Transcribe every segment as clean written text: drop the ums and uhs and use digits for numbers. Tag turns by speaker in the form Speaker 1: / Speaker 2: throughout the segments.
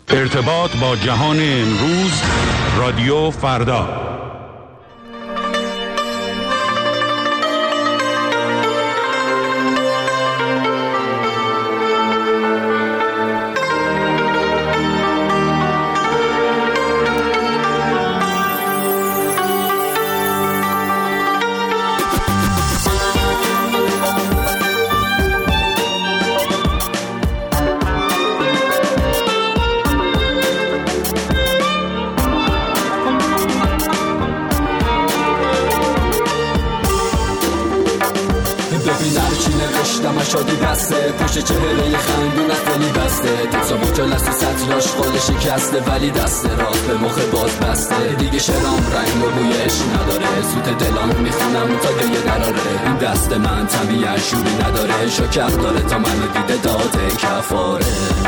Speaker 1: ارتباط با جهان امروز، رادیو فردا.
Speaker 2: شادی بسته پشت چهره خندون خیلی بسته تیزا مجلس و سطراش خال شکسته ولی دست راست به مخ باز بسته دیگه شرام رنگ و بویش نداره سوت دلان میخونم تا گیه دراره این دست من طبیعه شوری نداره شکر داره تا منو دیده داده کفاره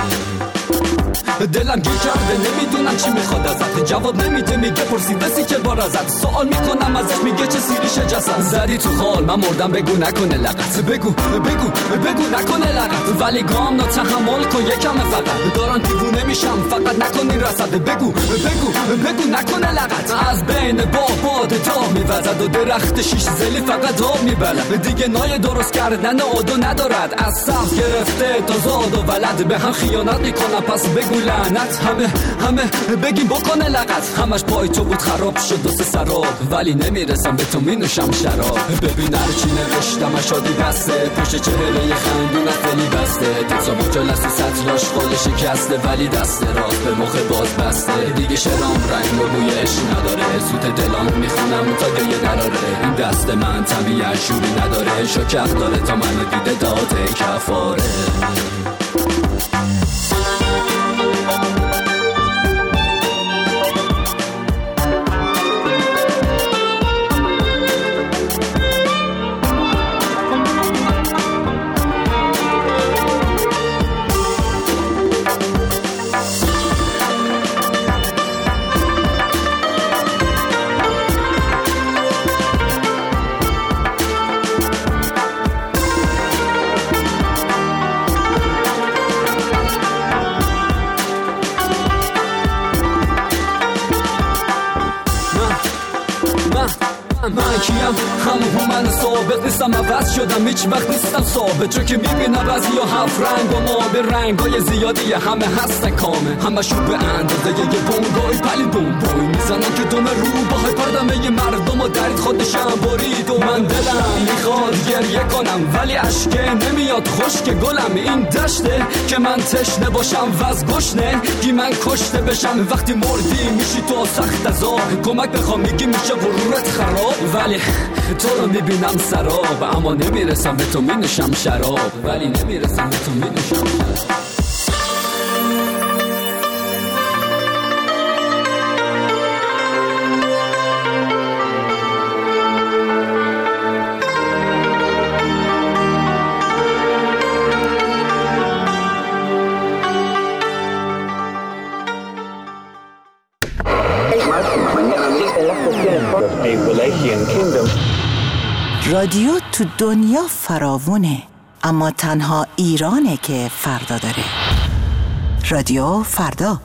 Speaker 2: دلم گیر کرده نمیدونم چی میخواد ازت جواب نمیده میگه پرسیده سی که بار ازت سوال میکنم ازش میگه چه سیریشه جسد زدی تو خال من مردم بگو نکنه لغت بگو نکنه لغت ولی گام نا تحمل کن یکم فقط دارن دیوونه میشم فقط نکنین رسد بگو نکنه لغت از بین باد تا میوزد و درخت شیش زلی فقط آب میبلد دیگه نای درست کردن آدو ندارد از سبز گرفته تا زاد و ولد به هم خیانت میکنم پس بگو لعنت همه بگیم بکنه لغت همش پای تو بود خراب شد دوست سراب ولی نمیرسم به تو مینوشم شراب ببین هر چی نوشتم شادی بسته پشت چهره خندون خیلی بسته تیزا مجلس و سطراش خال شکسته ولی دست راست به مخ باز بسته دیگه شرام رنگ و بویش نداره سوت دلان میخونم تا گیه دراره این دست من طبیعه شوری نداره شکر داره تا منو دیده داده کفاره من کیم همون من ثابت نیستم عوض شدم هیچ وقت نیستم ثابت چون که میبینم بعضی ها هفت رنگ و ما به رنگای زیادی همه هستن کامه همشون به اندازه یه بونگای پلی بوم میزنن که دوم رو باهای پردمه مردم و درید خودشم برید و من دلم میخواد گریه کنم ولی اشکه نمیاد خشک گلم این دشته که من تشنه باشم وز گشنه گی من کشته بشم وقتی مردی میشی تو سخت از آب کمک بخوام میگی میشه ورورت خراب ولی تو رو میبینم سراب اما نمیرسم به تو مینوشم شراب ولی نمیرسم به تو مینوشم شراب
Speaker 3: رادیو تو دنیا فراوونه اما تنها ایرانه که فردا داره. رادیو فردا.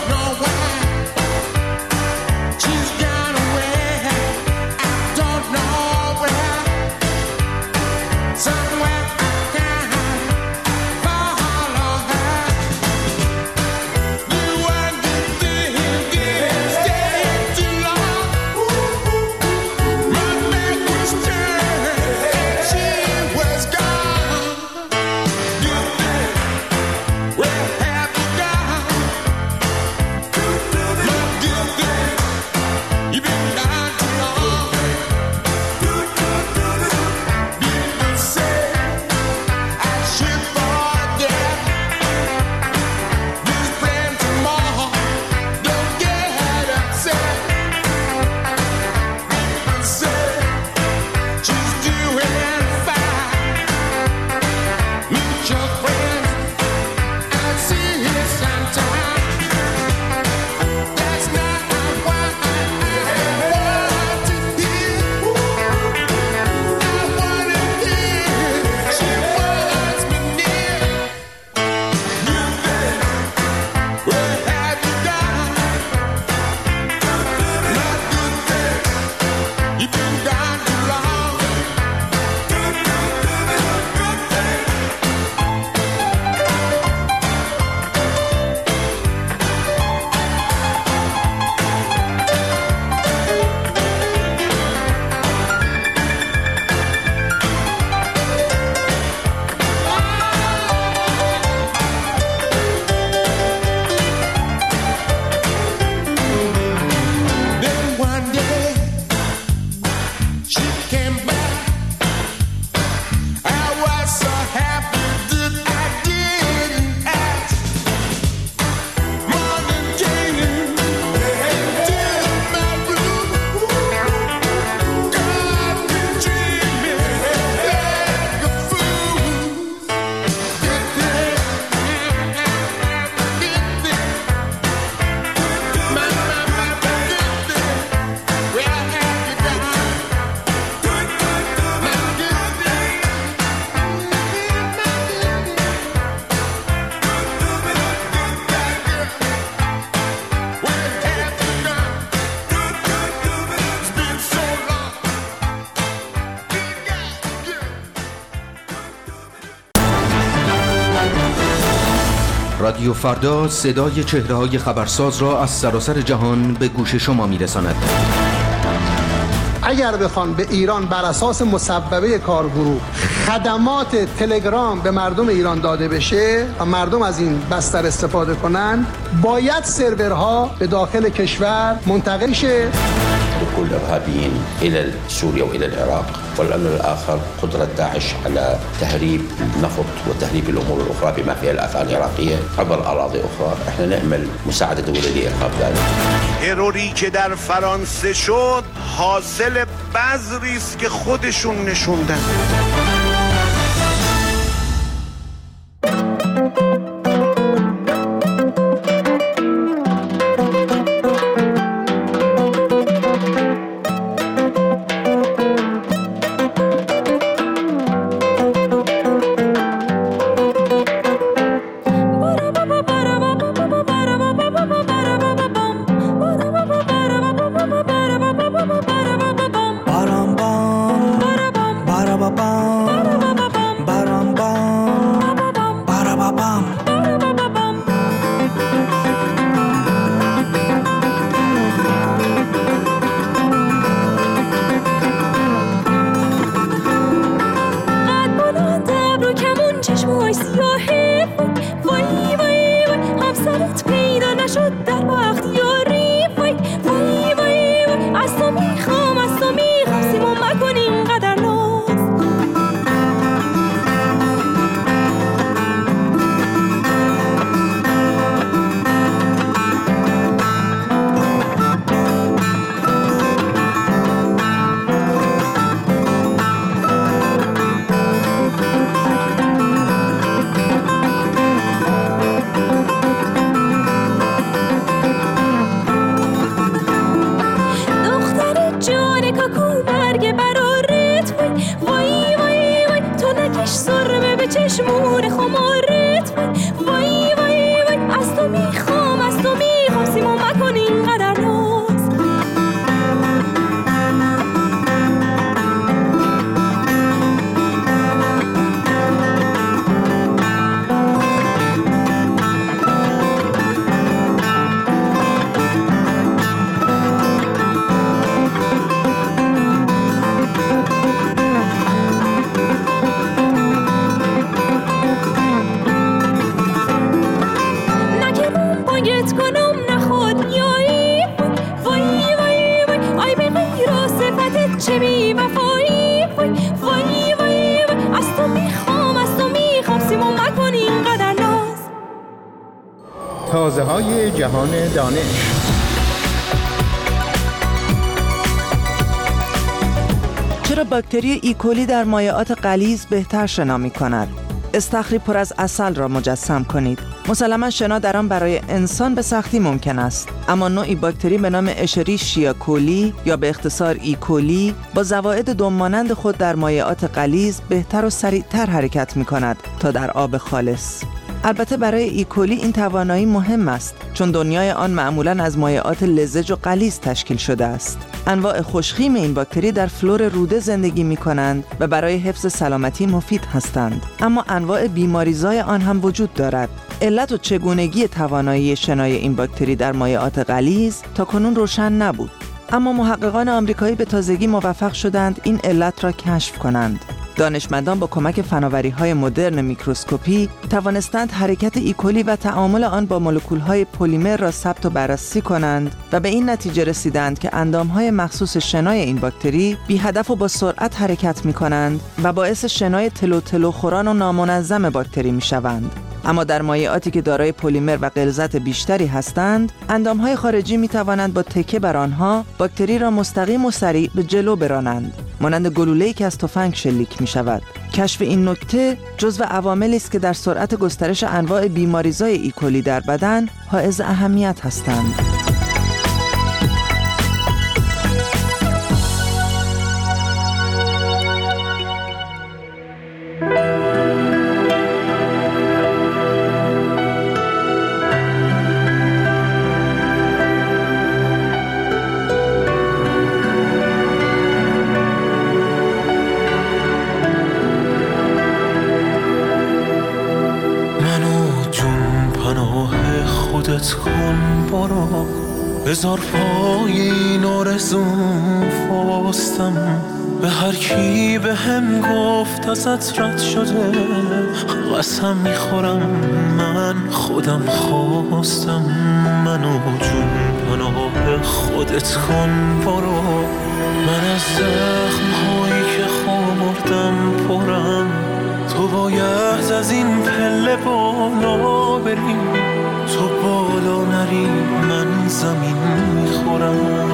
Speaker 4: She's gone away. I don't know رادیو فردا صدای چهره‌های خبرساز را از سراسر جهان به گوش شما می‌رساند.
Speaker 5: اگر بخوان به ایران بر اساس مصوبه کارگروه خدمات تلگرام به مردم ایران داده بشه و مردم از این بستر استفاده کنن، باید سرورها به داخل کشور منتقل شه.
Speaker 6: دخول الإرهابيين إلى سوريا وإلى العراق، والأمر الآخر قدرة داعش على تهريب النفط وتهريب الأمور الأخرى بما فيها الأفعال العراقية عبر أراضي أخرى. احنا نأمل مساعدة دولة لإرهاب ذلك.
Speaker 7: تروری که در فرانسه شد حاصل بذری است که خودشون نشوندن.
Speaker 8: تازه‌های جهان دانش.
Speaker 9: چرا باکتری ایکولی در مایعات غلیظ بهتر شنا می‌کند؟ استخری پر از عسل را مجسم کنید. مسلماً شنا در آن برای انسان به سختی ممکن است، اما نوعی باکتری به نام اشریشیا کولی یا به اختصار ایکولی با زوائد دم‌مانند خود در مایعات غلیظ بهتر و سریعتر حرکت می‌کند تا در آب خالص. البته برای ایکولی این توانایی مهم است، چون دنیای آن معمولاً از مایعات لزج و غلیظ تشکیل شده است. انواع خوشخیم این باکتری در فلور روده زندگی می‌کنند و برای حفظ سلامتی مفید هستند، اما انواع بیماریزای آن هم وجود دارد. علت و چگونگی توانایی شنای این باکتری در مایعات غلیظ تاکنون روشن نبود، اما محققان آمریکایی به تازگی موفق شدند این علت را کشف کنند. دانشمندان با کمک فناوری‌های مدرن میکروسکوپی توانستند حرکت ایکولی و تعامل آن با مولکول‌های پلیمر را ثبت و بررسی کنند و به این نتیجه رسیدند که اندام‌های مخصوص شنای این باکتری بی هدف و با سرعت حرکت می‌کنند و باعث شنای تلو خوران و نامنظم باکتری می‌شوند. اما در مایعاتی که دارای پلیمر و غلظت بیشتری هستند، اندام‌های خارجی می‌توانند با تکیه بر آنها باکتری را مستقیم و سریع به جلو برانند، مانند گلوله‌ای که از تفنگ شلیک می‌شود. کشف این نکته جزو عواملی است که در سرعت گسترش انواع بیماریزای ایکولی در بدن حائز اهمیت هستند.
Speaker 8: برو بذار پای این آرزوم فاستم به هر کی به هم گفت ازت رد شده قسم میخورم من خودم خواستم منو جون پناه خودت کن برو من از زخم هایی که خوردم پرم تو باید از این پله بالا بری تو بالا نری من زمین میخورم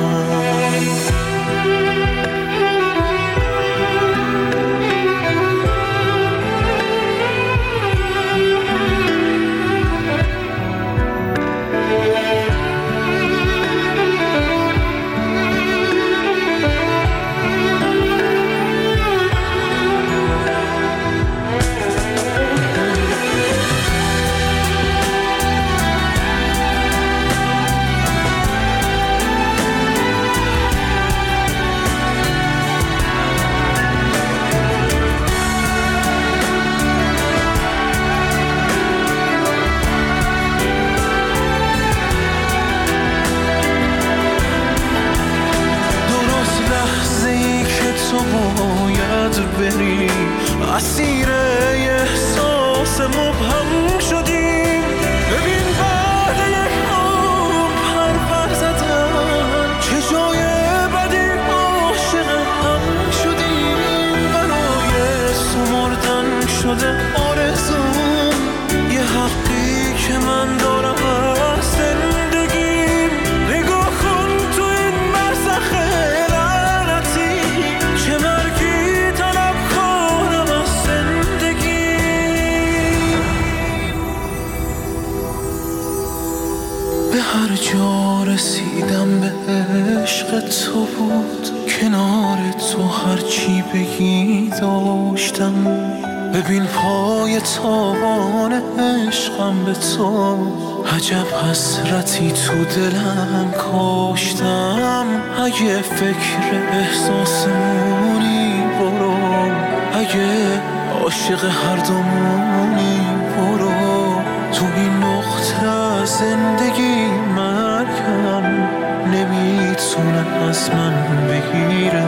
Speaker 8: اسیر احساس مبهم شدیم ببین بعد یک عمر پر زدن چه جای بدی عاشق هم شدیم برای سمردن شده آرزوم یه حقی که من دارم از زندگیم نگاه کن تو این برزخ لعنتی چه مرگی طلب کنم از زندگی به هر جا رسیدم به عشق تو بود کنار تو هرچی بگی داشتم ببین پای تابان عشقم به تو عجب حسرتی تو دلم کاشتم اگه فکر احساسمونی برو اگه عاشق هر دومونی برو تو این نقطه زندگی مرگم نمیتونه از من بگیره